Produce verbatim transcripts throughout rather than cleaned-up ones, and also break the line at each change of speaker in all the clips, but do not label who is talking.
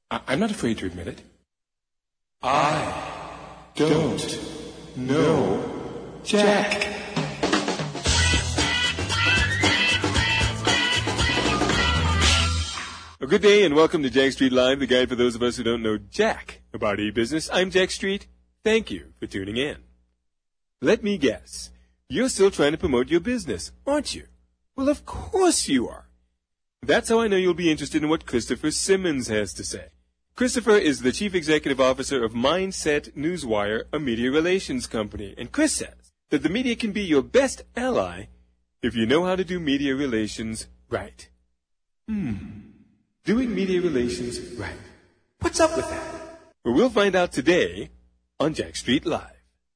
I- I'm not afraid to admit it. I don't know Jack. A good day and welcome to Jack Street Live, the guide for those of us who don't know jack about e-business. I'm Jack Street. Thank you for tuning in. Let me guess. You're still trying to promote your business, aren't you? Well, of course you are. That's how I know you'll be interested in what Christopher Simmons has to say. Christopher is the Chief Executive Officer of Mindset Newswire, a media relations company. And Chris says that the media can be your best ally if you know how to do media relations right. Hmm. Doing media relations right. What's up with that? Well, we'll find out today on Jack Street Live.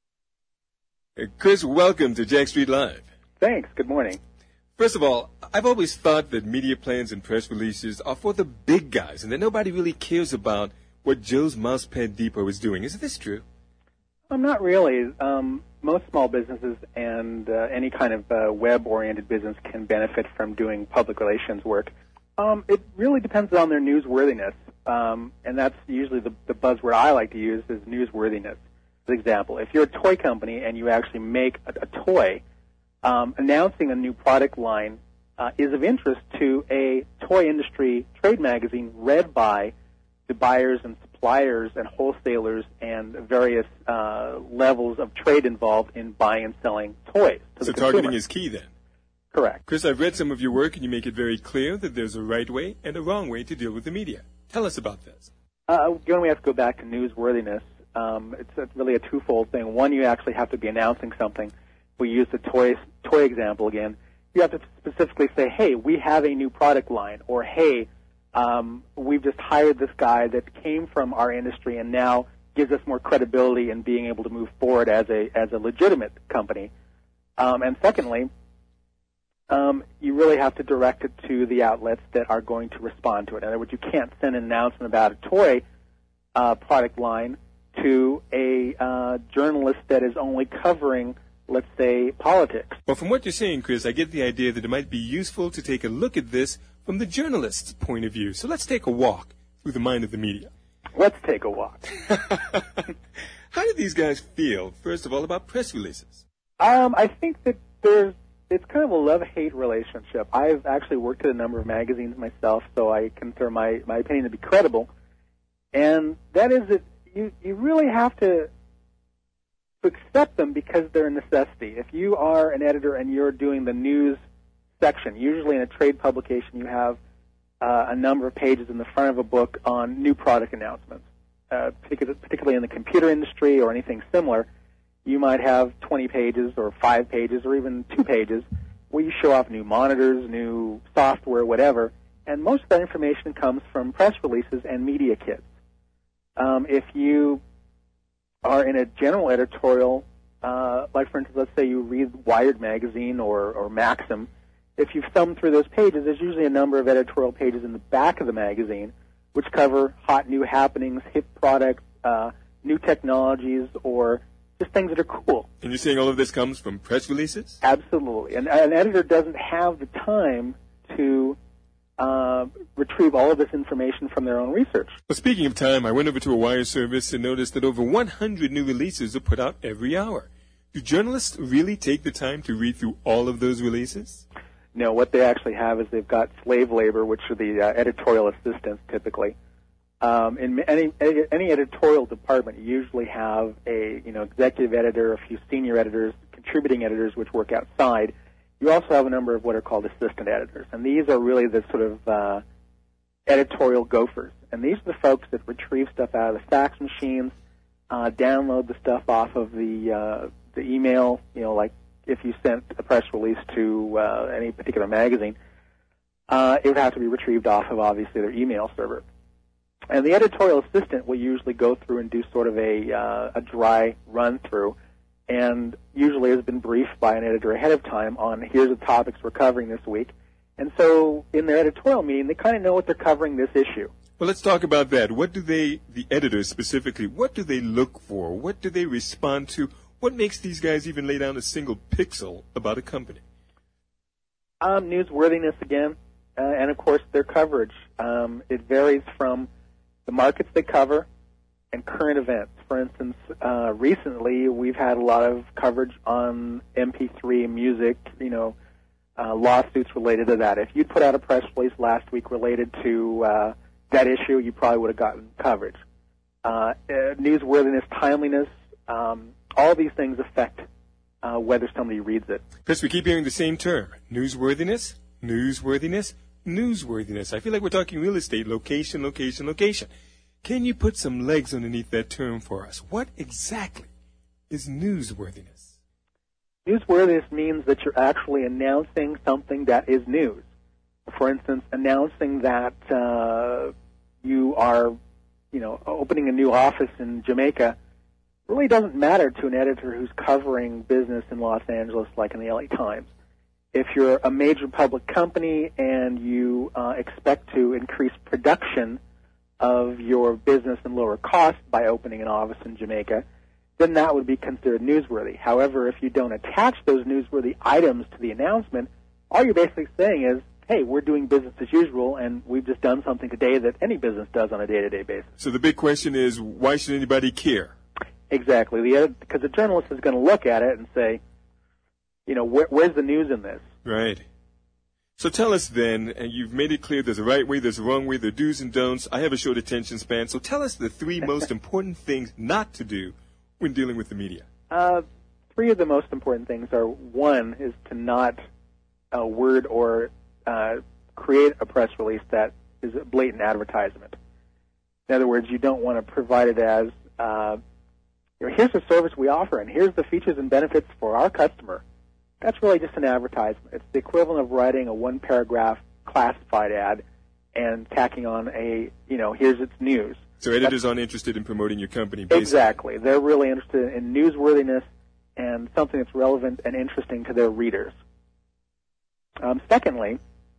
Uh, Chris, welcome to Jack Street Live.
Thanks. Good morning.
First of all, I've always thought that media plans and press releases are for the big guys and that nobody really cares about what Joe's Mousepad Depot is doing. Is this true?
Um, not really. Um, most small businesses and uh, any kind of uh, web-oriented business can benefit from doing public relations work. Um, it really depends on their newsworthiness, um, and that's usually the, the buzzword I like to use is newsworthiness. For example, if you're a toy company and you actually make a, a toy, um, announcing a new product line uh, is of interest to a toy industry trade magazine read by the buyers and suppliers and wholesalers and various uh, levels of trade involved in buying and selling toys to
So
the
targeting
consumer.
is key then?
Correct.
Chris, I've read some of your work, and you make it very clear that there's a right way and a wrong way to deal with the media. Tell us about this.
Uh, again, we have to go back to newsworthiness. Um, it's a, really a twofold thing. One, you actually have to be announcing something. We use the toy toy example again. You have to specifically say, hey, we have a new product line, or hey, um, we've just hired this guy that came from our industry and now gives us more credibility in being able to move forward as a as a legitimate company. Um, and secondly, Um, you really have to direct it to the outlets that are going to respond to it. In other words, you can't send an announcement about a toy uh, product line to a uh, journalist that is only covering, let's say, politics.
Well, from what you're saying, Chris, I get the idea that it might be useful to take a look at this from the journalist's point of view. So let's take a walk through the mind of the media.
Let's take a walk.
How do these guys feel, first of all, about press releases?
Um, I think that there's It's kind of a love-hate relationship. I've actually worked at a number of magazines myself, so I consider my, my opinion to be credible. And that is that you, you really have to accept them because they're a necessity. If you are an editor and you're doing the news section, usually in a trade publication you have uh, a number of pages in the front of a book on new product announcements, uh, particularly in the computer industry or anything similar. You might have twenty pages or five pages or even two pages where you show off new monitors, new software, whatever, and most of that information comes from press releases and media kits. Um, if you are in a general editorial, uh, like for instance, let's say you read Wired magazine or, or Maxim, if you thumb through those pages, there's usually a number of editorial pages in the back of the magazine which cover hot new happenings, hip products, uh, new technologies, or just things that are cool.
And you're saying all of this comes from press releases?
Absolutely. And an editor doesn't have the time to uh, retrieve all of this information from their own research.
Well, speaking of time, I went over to a wire service and noticed that over one hundred new releases are put out every hour. Do journalists really take the time to read through all of those releases?
No, what they actually have is they've got slave labor, which are the uh, editorial assistants typically. Um, in any any editorial department, you usually have a you know executive editor, a few senior editors, contributing editors, which work outside. You also have a number of what are called assistant editors, and these are really the sort of uh, editorial gophers. And these are the folks that retrieve stuff out of the fax machines, uh, download the stuff off of the uh, the email. You know, like if you sent a press release to uh, any particular magazine, uh, it would have to be retrieved off of obviously their email server. And the editorial assistant will usually go through and do sort of a uh, a dry run-through, and usually has been briefed by an editor ahead of time on here's the topics we're covering this week. And so in their editorial meeting, they kind of know what they're covering this issue.
Well, let's talk about that. What do they, the editors specifically, what do they look for? What do they respond to? What makes these guys even lay down a single pixel about a company?
Um, newsworthiness again, uh, and of course their coverage. Um, it varies from the the markets they cover, and current events. For instance, uh, recently we've had a lot of coverage on M P three music, you know, uh, lawsuits related to that. If you'd put out a press release last week related to uh, that issue, you probably would have gotten coverage. Uh, uh, newsworthiness, timeliness, um, all these things affect uh, whether somebody reads it.
Chris, we keep hearing the same term, newsworthiness, newsworthiness, newsworthiness. I feel like we're talking real estate, location, location, location. Can you put some legs underneath that term for us? What exactly is newsworthiness?
Newsworthiness means that you're actually announcing something that is news. For instance, announcing that uh, you are, you know, opening a new office in Jamaica really doesn't matter to an editor who's covering business in Los Angeles, like in the L A Times. If you're a major public company and you uh, expect to increase production of your business and lower cost by opening an office in Jamaica, then that would be considered newsworthy. However, if you don't attach those newsworthy items to the announcement, all you're basically saying is, hey, we're doing business as usual, and we've just done something today that any business does on a day-to-day basis.
So the big question is, why should anybody care?
Exactly. The because the journalist is going to look at it and say, you know, where, where's the news in this?
Right. So tell us then, and you've made it clear there's a right way, there's a wrong way, there are do's and don'ts. I have a short attention span, so tell us the three most important things not to do when dealing with the media.
Uh, three of the most important things are, one is to not uh, word or uh, create a press release that is a blatant advertisement. In other words, you don't want to provide it as, uh, you know, here's the service we offer, and here's the features and benefits for our customer. That's really just an advertisement. It's the equivalent of writing a one-paragraph classified ad and tacking on a, you know, here's its news.
So editors That's, aren't interested in promoting your company, basically.
Exactly. They're really interested in newsworthiness and something that's relevant and interesting to their readers. Um, secondly,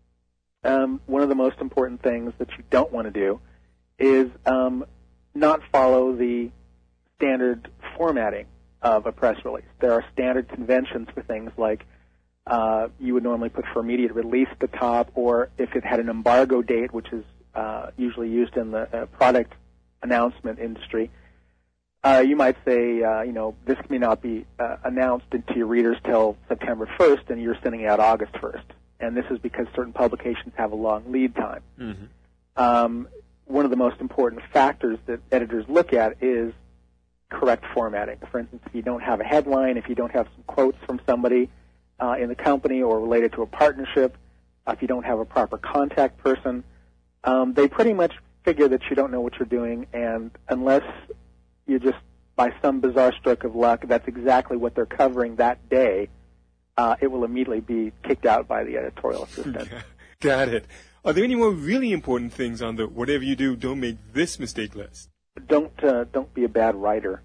um, one of the most important things that you don't want to do is um, not follow the standard formatting of a press release. There are standard conventions for things like uh, you would normally put for immediate release at the top, or if it had an embargo date, which is uh, usually used in the uh, product announcement industry, uh, you might say, uh, you know, this may not be uh, announced to your readers till September first, and you're sending it out August first. And this is because certain publications have a long lead time. Mm-hmm. Um, one of the most important factors that editors look at is correct formatting. For instance, if you don't have a headline, if you don't have some quotes from somebody uh, in the company or related to a partnership, uh, if you don't have a proper contact person, um, they pretty much figure that you don't know what you're doing, and unless you just, by some bizarre stroke of luck, that's exactly what they're covering that day, uh, it will immediately be kicked out by the editorial assistant.
Got it. Are there any more really important things on the whatever you do, don't make this mistake list?
Don't uh, don't be a bad writer.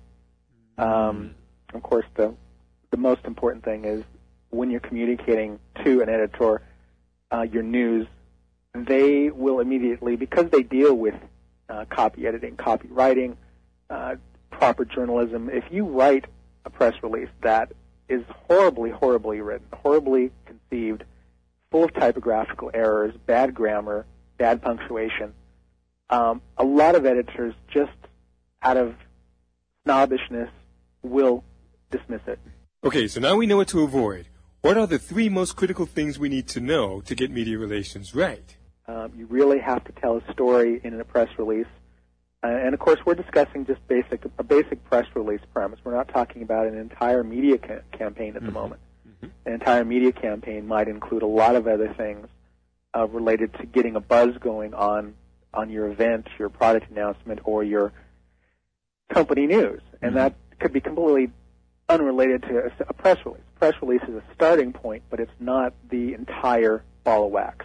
Um, of course, the the most important thing is when you're communicating to an editor uh, your news, they will immediately, because they deal with uh, copy editing, copywriting, uh, proper journalism. If you write a press release that is horribly, horribly written, horribly conceived, full of typographical errors, bad grammar, bad punctuation, um, a lot of editors just out of snobbishness will dismiss it.
Okay, so now we know what to avoid. What are the three most critical things we need to know to get media relations right?
Um, you really have to tell a story in a press release. Uh, and, of course, we're discussing just basic a basic press release premise. We're not talking about an entire media ca- campaign at mm-hmm. the moment. Mm-hmm. An entire media campaign might include a lot of other things uh, related to getting a buzz going on on your event, your product announcement, or your company news. And mm-hmm. that could be completely unrelated to a, a press release. A press release is a starting point, but it's not the entire ball of wax.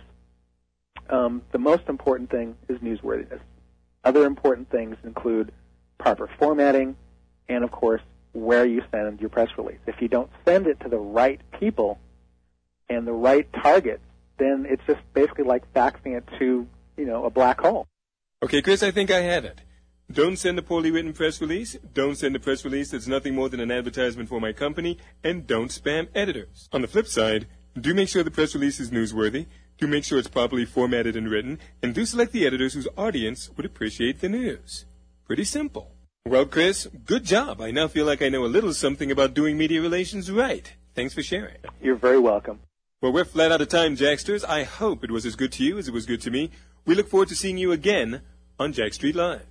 Um, the most important thing is newsworthiness. Other important things include proper formatting and, of course, where you send your press release. If you don't send it to the right people and the right target, then it's just basically like faxing it to, you know, a black hole.
Okay, Chris, I think I had it. Don't send a poorly written press release. Don't send a press release that's nothing more than an advertisement for my company. And don't spam editors. On the flip side, Do make sure the press release is newsworthy. Do make sure it's properly formatted and written. And do select the editors whose audience would appreciate the news. Pretty simple. Well, Chris, good job. I now feel like I know a little something about doing media relations right. Thanks for sharing.
You're very welcome.
Well, we're flat out of time, Jacksters. I hope it was as good to you as it was good to me. We look forward to seeing you again on Jack Street Live.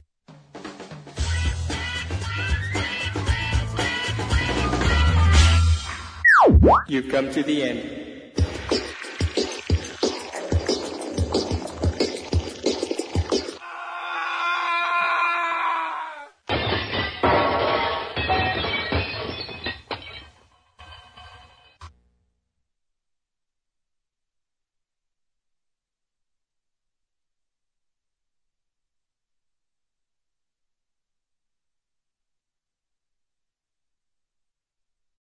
You've come to the end.